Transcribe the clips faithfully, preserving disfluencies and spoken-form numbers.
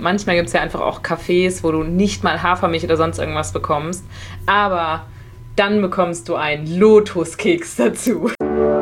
Manchmal gibt es ja einfach auch Cafés, wo du nicht mal Hafermilch oder sonst irgendwas bekommst. Aber dann bekommst du einen Lotuskeks dazu.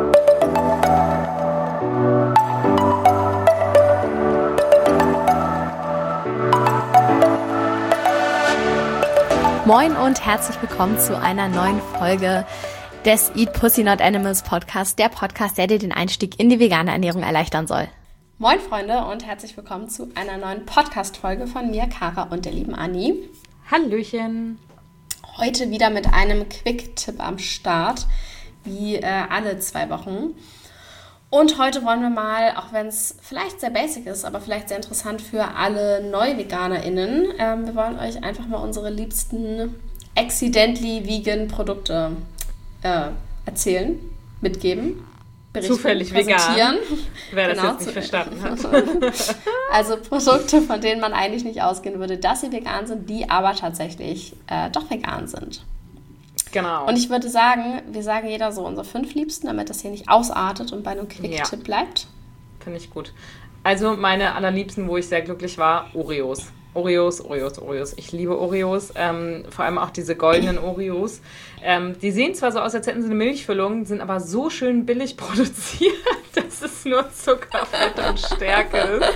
Moin und herzlich willkommen zu einer neuen Folge des Eat Pussy Not Animals Podcast, der Podcast, der dir den Einstieg in die vegane Ernährung erleichtern soll. Moin Freunde und herzlich willkommen zu einer neuen Podcast-Folge von mir, Kara und der lieben Anni. Hallöchen! Heute wieder mit einem Quick-Tipp am Start, wie äh, alle zwei Wochen. Und heute wollen wir mal, auch wenn es vielleicht sehr basic ist, aber vielleicht sehr interessant für alle NeuveganerInnen, ähm, wir wollen euch einfach mal unsere liebsten accidentally vegan Produkte äh, erzählen, mitgeben. Berichten, zufällig vegan, wer das genau, jetzt nicht verstanden hat. Also Produkte, von denen man eigentlich nicht ausgehen würde, dass sie vegan sind, die aber tatsächlich äh, doch vegan sind. Genau. Und ich würde sagen, wir sagen jeder so unsere fünf Liebsten, damit das hier nicht ausartet und bei einem Quick-Tipp ja. bleibt. Finde ich gut. Also meine allerliebsten, wo ich sehr glücklich war, Oreos. Oreos, Oreos, Oreos. Ich liebe Oreos, ähm, vor allem auch diese goldenen Oreos. Ähm, die sehen zwar so aus, als hätten sie eine Milchfüllung, sind aber so schön billig produziert, dass es nur Zucker, Fett und Stärke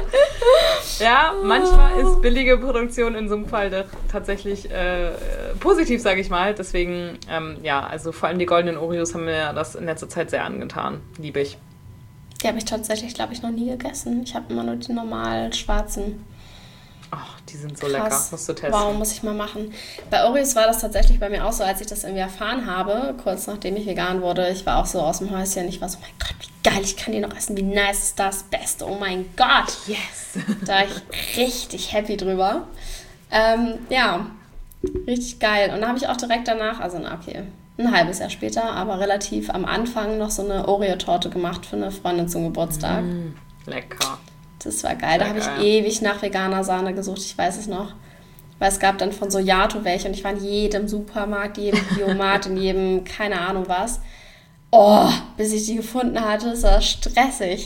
ist. Ja, manchmal ist billige Produktion in so einem Fall da tatsächlich äh, positiv, sage ich mal. Deswegen, ähm, ja, also vor allem die goldenen Oreos haben mir das in letzter Zeit sehr angetan. Liebe ich. Die habe ich tatsächlich, glaube ich, noch nie gegessen. Ich habe immer nur die normalen schwarzen. Ach, die sind so Krass. lecker. Musst du testen. Wow, muss ich mal machen. Bei Oreos war das tatsächlich bei mir auch so, als ich das irgendwie erfahren habe, kurz nachdem ich vegan wurde. Ich war auch so aus dem Häuschen. Ich war so, mein Gott, wie geil, ich kann die noch essen. Wie nice ist das? Beste. Oh mein Gott. Yes. Da war ich richtig happy drüber. Ähm, ja, richtig geil. Und dann habe ich auch direkt danach, also na okay, ein halbes Jahr später, aber relativ am Anfang noch so eine Oreo-Torte gemacht für eine Freundin zum Geburtstag. Mm, lecker. Das war geil. Da habe ich geil. ewig nach veganer Sahne gesucht. Ich weiß es noch. Weil es gab dann von Sojato welche und ich war in jedem Supermarkt, jedem Biomarkt, in jedem, keine Ahnung was. Oh, bis ich die gefunden hatte, ist das stressig.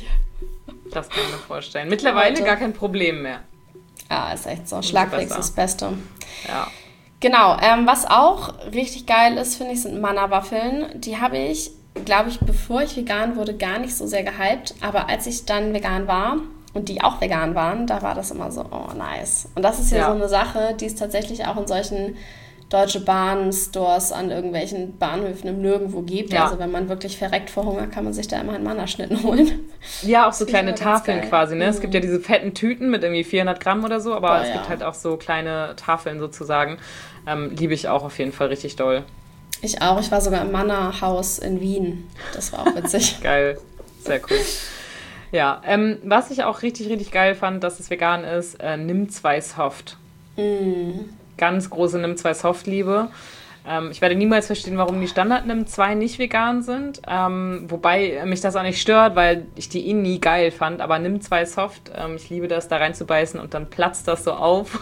Das kann ich mir vorstellen. Mittlerweile Heute. gar kein Problem mehr. Ja, ist echt so. Schlagweg ist besser. das Beste. Ja. Genau. Ähm, was auch richtig geil ist, finde ich, sind Manna-Waffeln. Die habe ich, glaube ich, bevor ich vegan wurde, gar nicht so sehr gehypt. Aber als ich dann vegan war und die auch vegan waren, da war das immer so, oh nice. Und das ist ja, Ja. so eine Sache, die es tatsächlich auch in solchen Deutsche Bahn-Stores an irgendwelchen Bahnhöfen im Nirgendwo gibt. Ja. Also wenn man wirklich verreckt vor Hunger, kann man sich da immer einen Mannerschnitten holen. Ja, auch so Das kleine ist immer ganz Tafeln geil. quasi, ne? Mhm. Es gibt ja diese fetten Tüten mit irgendwie vierhundert Gramm oder so, aber Boah, es ja. gibt halt auch so kleine Tafeln sozusagen. Ähm, liebe ich auch auf jeden Fall richtig doll. Ich auch. Ich war sogar im Mannerhaus in Wien. Das war auch witzig. Geil. Sehr cool. Ja, ähm, was ich auch richtig, richtig geil fand, dass es vegan ist, äh, Nimm zwei Soft. mm. Ganz große Nimm zwei Soft-Liebe. Ähm, ich werde niemals verstehen, warum die Standard-Nimm zwei nicht vegan sind. Ähm, wobei mich das auch nicht stört, weil ich die eh nie geil fand. Aber Nimm zwei Soft, ähm, ich liebe das, da reinzubeißen und dann platzt das so auf.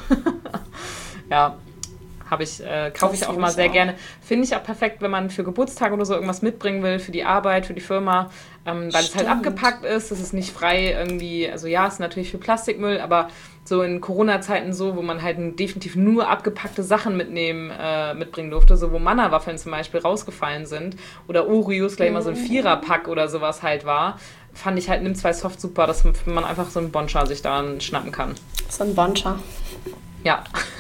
Ja, habe ich, äh, kaufe Das ich auch liebe mal ich sehr auch. gerne. Finde ich auch perfekt, wenn man für Geburtstag oder so irgendwas mitbringen will, für die Arbeit, für die Firma, ähm, weil es halt Stimmt. abgepackt ist, es ist nicht frei irgendwie, also ja, es ist natürlich für Plastikmüll, aber so in Corona-Zeiten so, wo man halt definitiv nur abgepackte Sachen mitnehmen, äh, mitbringen durfte, so wo Manna-Waffeln zum Beispiel rausgefallen sind oder Oreos gleich mal so ein Vierer-Pack oder sowas halt war, fand ich halt Nimm zwei Soft super, dass man einfach so einen Boncha sich daran schnappen kann. So ein Boncha. Ja.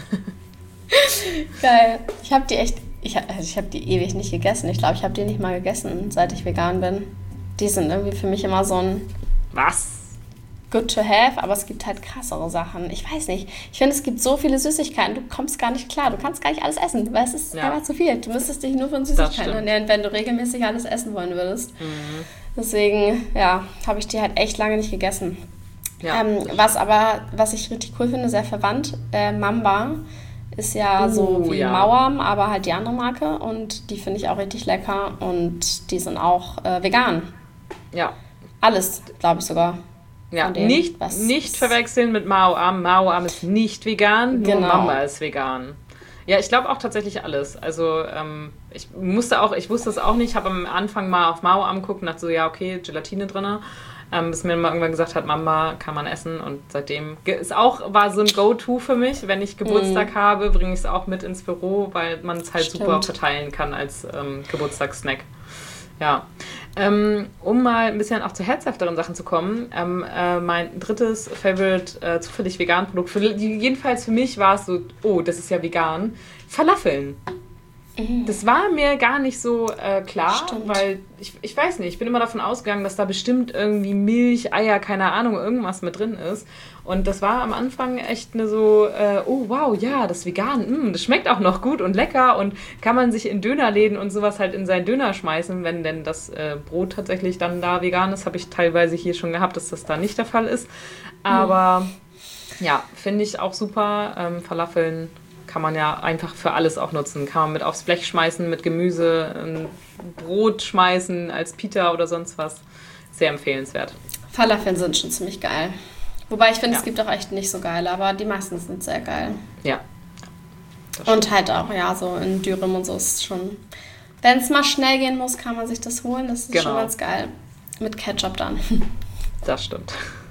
Geil. Ich habe die echt, ich, also ich habe die ewig nicht gegessen. Ich glaube, ich habe die nicht mal gegessen, seit ich vegan bin. Die sind irgendwie für mich immer so ein Was? good to have, aber es gibt halt krassere Sachen. Ich weiß nicht. Ich finde, es gibt so viele Süßigkeiten, du kommst gar nicht klar. Du kannst gar nicht alles essen, weil es ist Ja. einfach zu viel. Du müsstest dich nur von Das Süßigkeiten stimmt. ernähren, wenn du regelmäßig alles essen wollen würdest. Mhm. Deswegen, ja, habe ich die halt echt lange nicht gegessen. Ja. Ähm, was aber, was ich richtig cool finde, sehr verwandt, äh, Mamba ist ja Uh, so wie ja. Mauam, aber halt die andere Marke und die finde ich auch richtig lecker und die sind auch äh, vegan. Ja. Alles, glaube ich sogar. Ja, Von denen, nicht, was nicht ist- verwechseln mit Mao Am. Mao Am ist nicht vegan, nur Genau. Mamba ist vegan. Ja, ich glaube auch tatsächlich alles. Also ähm, ich musste auch, ich wusste es auch nicht, habe am Anfang mal auf Mao Am geguckt und dachte so, ja okay, Gelatine drin. ähm, bis mir mal irgendwann gesagt hat, Mama, kann man essen. Und seitdem ist auch, war so ein Go-To für mich. Wenn ich Geburtstag mm. habe, bringe ich es auch mit ins Büro, weil man es halt Stimmt. super verteilen kann als ähm, Geburtstagssnack. Ja, ähm, um mal ein bisschen auch zu herzhafteren Sachen zu kommen, ähm, äh, mein drittes Favorite äh, zufällig vegan Produkt, für, jedenfalls für mich war es so, oh, das ist ja vegan, Falafeln. Mhm. Das war mir gar nicht so äh, klar, Stimmt. weil ich, ich weiß nicht, ich bin immer davon ausgegangen, dass da bestimmt irgendwie Milch, Eier, keine Ahnung, irgendwas mit drin ist. Und das war am Anfang echt eine so, äh, oh wow, ja, das ist vegan, mh, das schmeckt auch noch gut und lecker und kann man sich in Dönerläden und sowas halt in seinen Döner schmeißen, wenn denn das äh, Brot tatsächlich dann da vegan ist. Habe ich teilweise hier schon gehabt, dass das da nicht der Fall ist. Aber mhm. ja, finde ich auch super. Ähm, Falafeln kann man ja einfach für alles auch nutzen. Kann man mit aufs Blech schmeißen, mit Gemüse, ein Brot schmeißen, als Pita oder sonst was. Sehr empfehlenswert. Falafeln sind schon ziemlich geil. Wobei ich finde, ja. es gibt auch echt nicht so geile, aber die meisten sind sehr geil. Ja. Und halt auch, ja, so in Dürüm und so ist schon... Wenn es mal schnell gehen muss, kann man sich das holen. Das ist genau. schon ganz geil. Mit Ketchup dann. Das stimmt.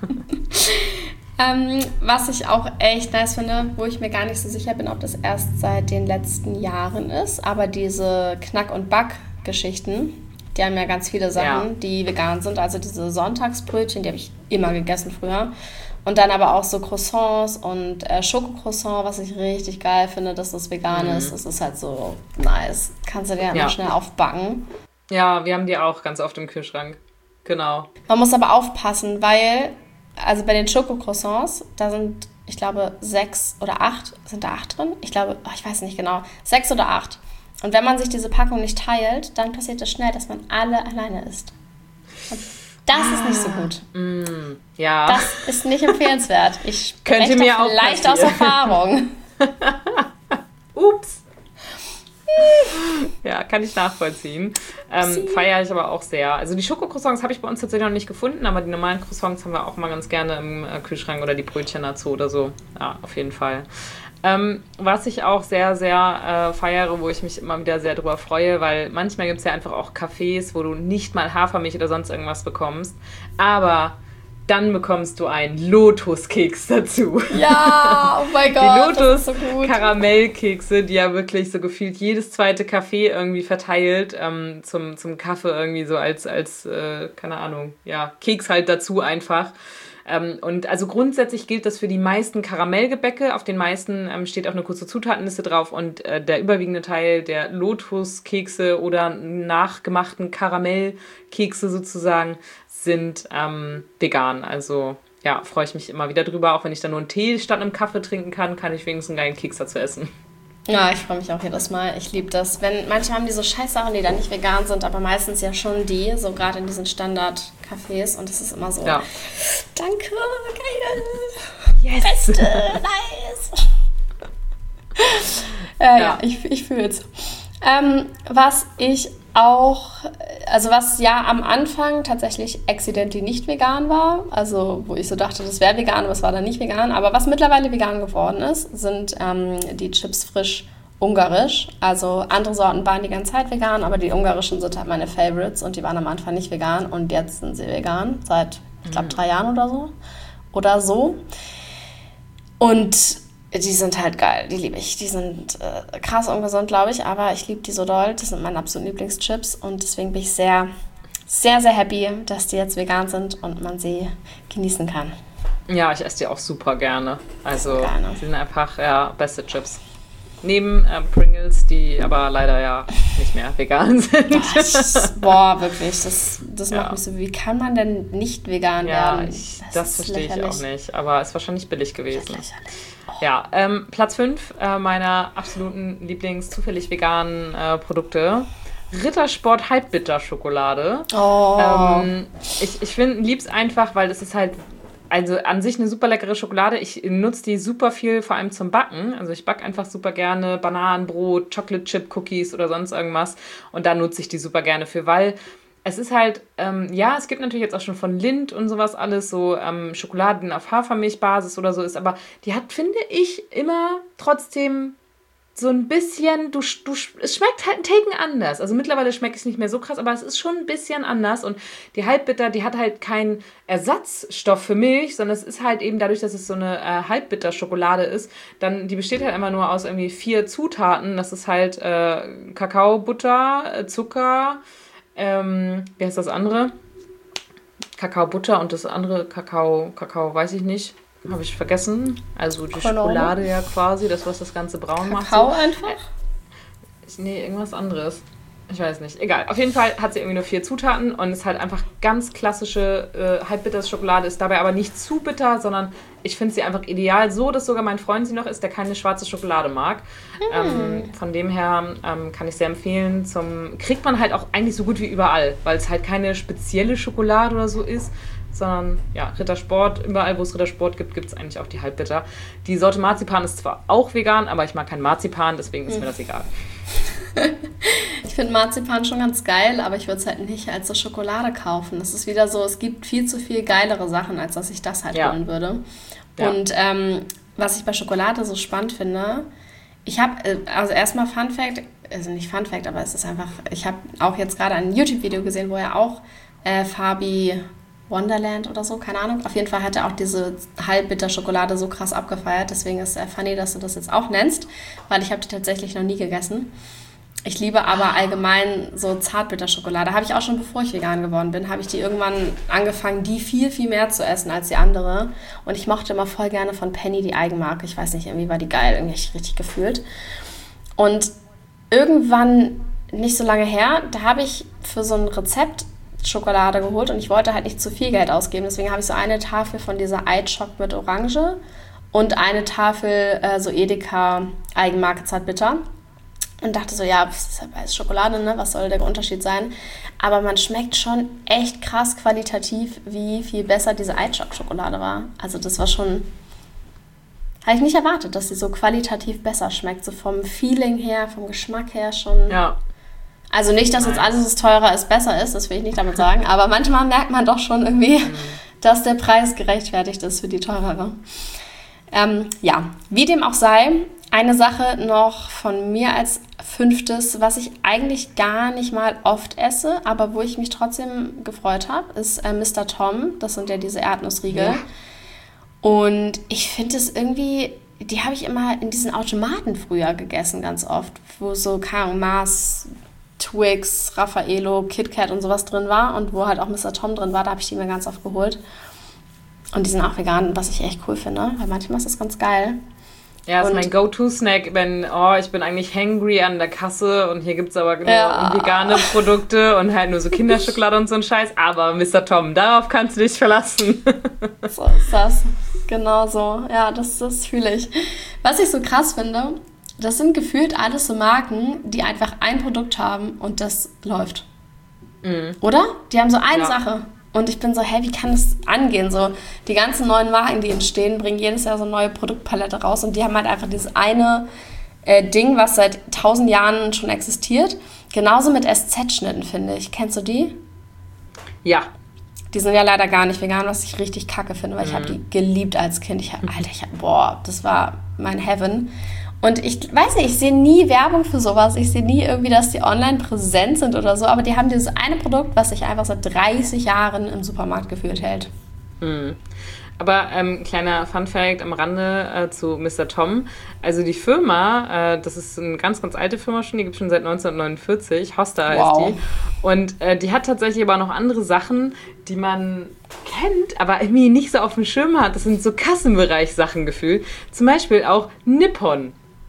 ähm, was ich auch echt nice finde, wo ich mir gar nicht so sicher bin, ob das erst seit den letzten Jahren ist, aber diese Knack- und Back-Geschichten, die haben ja ganz viele Sachen, ja. die vegan sind. Also diese Sonntagsbrötchen, die habe ich immer gegessen früher. Und dann aber auch so Croissants und äh, Schokocroissant, was ich richtig geil finde, dass das vegan mhm. ist. Das ist halt so nice. Kannst du dir halt ja. mal schnell aufbacken. Ja, wir haben die auch ganz oft im Kühlschrank. Genau. Man muss aber aufpassen, weil, also bei den Schokocroissants, da sind, ich glaube, sechs oder acht, sind da acht drin? Ich glaube, oh, ich weiß nicht genau, sechs oder acht. Und wenn man sich diese Packung nicht teilt, dann passiert es schnell, dass man alle alleine isst. Und das ah, ist nicht so gut. Mm, ja. Das ist nicht empfehlenswert. Ich könnte mir auch leicht aus Erfahrung. Ups. Ja, kann ich nachvollziehen. Ähm, feiere ich aber auch sehr. Also die Schokocroissants habe ich bei uns tatsächlich noch nicht gefunden, aber die normalen Croissants haben wir auch mal ganz gerne im äh, Kühlschrank oder die Brötchen dazu oder so. Ja, auf jeden Fall. Ähm, was ich auch sehr, sehr äh, feiere, wo ich mich immer wieder sehr drüber freue, weil manchmal gibt es ja einfach auch Cafés, wo du nicht mal Hafermilch oder sonst irgendwas bekommst, aber dann bekommst du einen Lotuskeks dazu. Ja, oh mein Gott, die Lotus-Karamellkekse, die ja wirklich so gefühlt jedes zweite Café irgendwie verteilt, ähm, zum, zum Kaffee irgendwie so als, als äh, keine Ahnung, ja, Keks halt dazu einfach. Ähm, und also grundsätzlich gilt das für die meisten Karamellgebäcke. Auf den meisten ähm, steht auch eine kurze Zutatenliste drauf und äh, der überwiegende Teil der Lotuskekse oder nachgemachten Karamellkekse sozusagen sind ähm, vegan. Also ja, freue ich mich immer wieder drüber. Auch wenn ich dann nur einen Tee statt einem Kaffee trinken kann, kann ich wenigstens einen geilen Keks dazu essen. Ja, ich freue mich auch jedes Mal. Ich liebe das. Wenn, manchmal haben die so Scheißsachen, die dann nicht vegan sind, aber meistens ja schon die, so gerade in diesen Standard-Cafés. Und das ist immer so, ja. Danke, geil, yes. Beste, nice. äh, ja. ja, ich, ich fühle es. Ähm, was ich auch, also was ja am Anfang tatsächlich accidentally nicht vegan war, also wo ich so dachte, das wäre vegan, aber es war dann nicht vegan, aber was mittlerweile vegan geworden ist, sind ähm, die Chips frisch ungarisch. Also andere Sorten waren die ganze Zeit vegan, aber die ungarischen sind halt meine Favorites und die waren am Anfang nicht vegan und jetzt sind sie vegan, seit, ich glaube, drei Jahren oder so. Oder so. Und die sind halt geil, die liebe ich. Die sind äh, krass ungesund, glaube ich, aber ich liebe die so doll. Das sind meine absoluten Lieblingschips und deswegen bin ich sehr, sehr, sehr happy, dass die jetzt vegan sind und man sie genießen kann. Ja, ich esse die auch super gerne. Also, gerne. Die sind einfach, ja, beste Chips. Neben äh, Pringles, die aber leider ja nicht mehr vegan sind. Das, boah, wirklich, das, das ja. macht mich so, wie kann man denn nicht vegan ja, werden? Ich, das das verstehe ich auch nicht, aber es ist wahrscheinlich billig gewesen. Lächerlich. Oh. Ja, ähm, Platz fünf äh, meiner absoluten Lieblings zufällig veganen äh, Produkte. Rittersport Halbbitter-Schokolade. Oh. Ähm, ich ich finde, lieb's einfach, weil es ist halt also an sich eine super leckere Schokolade. Ich nutze die super viel, vor allem zum Backen. Also ich backe einfach super gerne Bananenbrot, Chocolate Chip Cookies oder sonst irgendwas. Und da nutze ich die super gerne für, weil es ist halt, ähm, ja, es gibt natürlich jetzt auch schon von Lindt und sowas alles, so ähm, Schokoladen auf Hafermilchbasis oder so ist, aber die hat, finde ich, immer trotzdem so ein bisschen, du, du, es schmeckt halt ein Taken anders. Also mittlerweile schmeckt es nicht mehr so krass, aber es ist schon ein bisschen anders. Und die Halbbitter, die hat halt keinen Ersatzstoff für Milch, sondern es ist halt eben dadurch, dass es so eine äh, Halbbitter-Schokolade ist, dann, die besteht halt einfach nur aus irgendwie vier Zutaten. Das ist halt äh, Kakaobutter, äh, Zucker, ähm, wie heißt das andere? Kakaobutter und das andere Kakao, Kakao weiß ich nicht. Habe ich vergessen. Also die Kolone. Schokolade ja quasi, das, was das Ganze braun macht. Kakao so. einfach? Nee, irgendwas anderes. Ich weiß nicht. Egal. Auf jeden Fall hat sie irgendwie nur vier Zutaten und ist halt einfach ganz klassische äh, Halbbitter-Schokolade, ist dabei aber nicht zu bitter, sondern ich finde sie einfach ideal. So, dass sogar mein Freund sie noch isst, der keine schwarze Schokolade mag. Mm. Ähm, von dem her ähm, kann ich sehr empfehlen. Zum kriegt man halt auch eigentlich so gut wie überall, weil es halt keine spezielle Schokolade oder so ist, sondern ja, Rittersport, überall wo es Rittersport gibt, gibt es eigentlich auch die Halbbitter. Die Sorte Marzipan ist zwar auch vegan, aber ich mag kein Marzipan, deswegen ist mm. mir das egal. Ich finde Marzipan schon ganz geil, aber ich würde es halt nicht als so Schokolade kaufen. Das ist wieder so, es gibt viel zu viel geilere Sachen, als dass ich das halt ja. holen würde. Ja. Und ähm, was ich bei Schokolade so spannend finde, ich habe, also erstmal Fun Fact, also nicht Fun Fact, aber es ist einfach, ich habe auch jetzt gerade ein YouTube-Video gesehen, wo er auch äh, Fabi Wonderland oder so, keine Ahnung. Auf jeden Fall hat er auch diese Halbbitter-Schokolade so krass abgefeiert. Deswegen ist es äh, funny, dass du das jetzt auch nennst, weil ich habe die tatsächlich noch nie gegessen. Ich liebe aber allgemein so Zartbitterschokolade. Habe ich auch schon, bevor ich vegan geworden bin, habe ich die irgendwann angefangen, die viel, viel mehr zu essen als die andere. Und ich mochte immer voll gerne von Penny die Eigenmarke. Ich weiß nicht, irgendwie war die geil, irgendwie richtig gefühlt. Und irgendwann, nicht so lange her, da habe ich für so ein Rezept Schokolade geholt und ich wollte halt nicht zu viel Geld ausgeben. Deswegen habe ich so eine Tafel von dieser Eidchock mit Orange und eine Tafel äh, so Edeka Eigenmarke Zartbitter. Und dachte so, ja, das ist halt weiß Schokolade, ne? Was soll der Unterschied sein? Aber man schmeckt schon echt krass qualitativ, wie viel besser diese Eidchock-Schokolade war. Also das war schon... Habe ich nicht erwartet, dass sie so qualitativ besser schmeckt. So vom Feeling her, vom Geschmack her schon... Ja. Also nicht, dass jetzt alles, was teurer ist, besser ist. Das will ich nicht damit sagen. Aber manchmal merkt man doch schon irgendwie, mhm. dass der Preis gerechtfertigt ist für die teurere. Ähm, ja, wie dem auch sei... Eine Sache noch von mir als fünftes, was ich eigentlich gar nicht mal oft esse, aber wo ich mich trotzdem gefreut habe, ist äh, Mister Tom. Das sind ja diese Erdnussriegel. Ja. Und ich finde es irgendwie, die habe ich immer in diesen Automaten früher gegessen, ganz oft, wo so keine Ahnung, Mars, Twix, Raffaello, KitKat und sowas drin war und wo halt auch Mister Tom drin war, da habe ich die mir ganz oft geholt. Und die sind auch vegan, was ich echt cool finde, weil manchmal ist das ganz geil. Ja, das ist mein Go-To-Snack, wenn, oh, ich bin eigentlich hangry an der Kasse und hier gibt es aber genau ja. vegane Produkte und halt nur so Kinderschokolade und so ein Scheiß. Aber Mister Tom, darauf kannst du dich verlassen. So ist das. Genau so. Ja, das, das fühle ich. Was ich so krass finde, das sind gefühlt alles so Marken, die einfach ein Produkt haben und das läuft. Mhm. Oder? Die haben so eine ja. Sache. Und ich bin so, hey, wie kann das angehen? So, die ganzen neuen Marken, die entstehen, bringen jedes Jahr so eine neue Produktpalette raus. Und die haben halt einfach dieses eine äh, Ding, was seit tausend Jahren schon existiert. Genauso mit S Z-Schnitten, finde ich. Kennst du die? Ja. Die sind ja leider gar nicht vegan, was ich richtig kacke finde, weil mhm. ich habe die geliebt als Kind. Ich hab, Alter, ich hab, boah, das war mein Heaven. Und ich weiß nicht, ich sehe nie Werbung für sowas. Ich sehe nie irgendwie, dass die online präsent sind oder so. Aber die haben dieses eine Produkt, was sich einfach seit dreißig Jahren im Supermarkt geführt hält. Mhm. Aber ähm, kleiner Funfact am Rande äh, zu Mister Tom. Also die Firma, äh, das ist eine ganz, ganz alte Firma schon, die gibt es schon seit neunzehnhundertneunundvierzig. Hosta heißt wow. die. Und äh, die hat tatsächlich aber noch andere Sachen, die man kennt, aber irgendwie nicht so auf dem Schirm hat. Das sind so Kassenbereich-Sachen gefühlt. Zum Beispiel auch Nippon.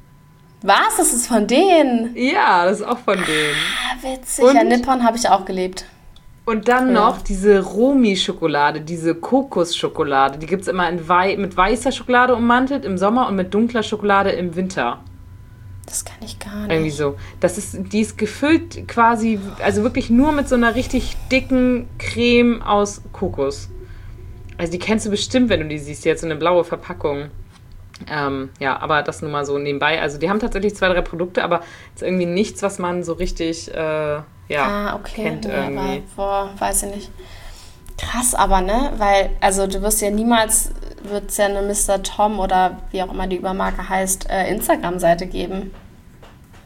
Was? Das ist von denen? Ja, das ist auch von denen. Ah, witzig. Und, ja, Nippon habe ich auch geliebt. Und dann ja. noch diese Romi-Schokolade, diese Kokosschokolade. Die gibt es immer in wei- mit weißer Schokolade ummantelt im Sommer und mit dunkler Schokolade im Winter. Das kann ich gar nicht. Irgendwie so. Das ist, die ist gefüllt quasi, also wirklich nur mit so einer richtig dicken Creme aus Kokos. Also die kennst du bestimmt, wenn du die siehst. Die hat so eine blaue Verpackung. Ähm, ja, aber das nur mal so nebenbei. Also die haben tatsächlich zwei, drei Produkte, aber es ist irgendwie nichts, was man so richtig äh, ja, ah, okay. kennt nee, irgendwie. Aber, boah, weiß ich nicht. Krass aber, ne? Weil, also du wirst ja niemals, wird es ja eine Mister Tom oder wie auch immer die Übermarke heißt, äh, Instagram-Seite geben.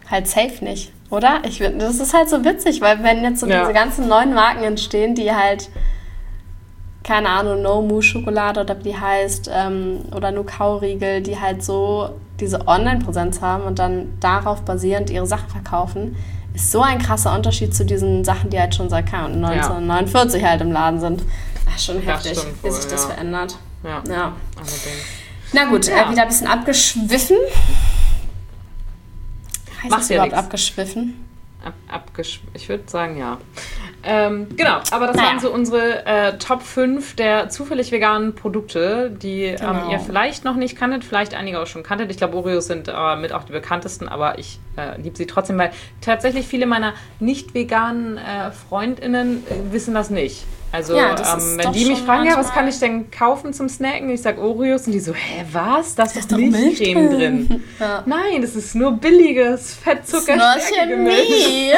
halt safe nicht, oder? Ich finde, das ist halt so witzig, weil wenn jetzt so Ja. diese ganzen neuen Marken entstehen, die halt, keine Ahnung, No Moo Schokolade oder wie die heißt, ähm, oder nur Kauriegel, die halt so diese Online-Präsenz haben und dann darauf basierend ihre Sachen verkaufen, ist so ein krasser Unterschied zu diesen Sachen, die halt schon seit keine Ahnung, neunzehnhundertneunundvierzig halt im Laden sind. Ach, schon Das heftig, stimmt wie wohl, sich das ja. verändert. Ja, Ja. allerdings. Na gut, Ja. äh, wieder ein bisschen abgeschwiffen. Heißt Macht das ja überhaupt nix. abgeschwiffen? Ab, abgesch- ich würde sagen, ja. Ähm, genau, aber das Naja. waren so unsere äh, Top fünf der zufällig veganen Produkte, die Genau. ähm, ihr vielleicht noch nicht kanntet, vielleicht einige auch schon kanntet. Ich glaube, Oreos sind äh, mit auch die bekanntesten, aber ich äh, liebe sie trotzdem, weil tatsächlich viele meiner nicht veganen äh, FreundInnen äh, wissen das nicht. Also, Ja, das ähm, ist wenn doch die mich schon fragen, ja, was manchmal- kann ich denn kaufen zum Snacken? Ich sage Oreos und die so, hä, was? Da ist ist doch doch Milch Milchcreme drin. drin. Ja. Nein, das ist nur billiges Fettzucker-Stärke-Gemisch. Chemie.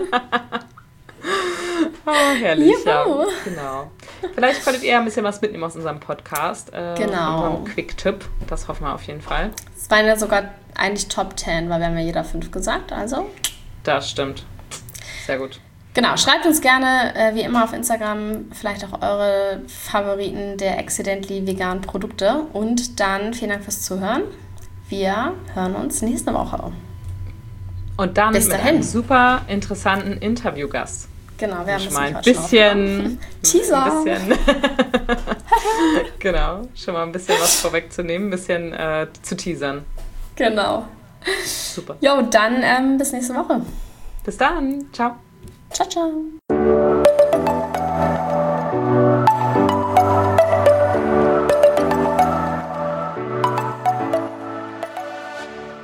Oh, herrlich, ja. Juhu. Genau. Vielleicht konntet ihr ja ein bisschen was mitnehmen aus unserem Podcast. Äh, Genau. Unserem Quick-Tipp. Das hoffen wir auf jeden Fall. Es waren ja sogar eigentlich Top zehn, weil wir haben ja jeder fünf gesagt, also... Das stimmt. Sehr gut. Genau, schreibt uns gerne, äh, wie immer auf Instagram, vielleicht auch eure Favoriten der accidentally veganen Produkte. Und dann vielen Dank fürs Zuhören. Wir hören uns nächste Woche. Und dann Bis mit dahin. einem super interessanten Interviewgast. Genau, wir haben Schon das mal ein Quatschen bisschen... Teaser. Ein bisschen genau. Schon mal ein bisschen was vorwegzunehmen, ein bisschen äh, zu teasern. Genau. Super. Jo, dann ähm, bis nächste Woche. Bis dann. Ciao. Ciao, ciao.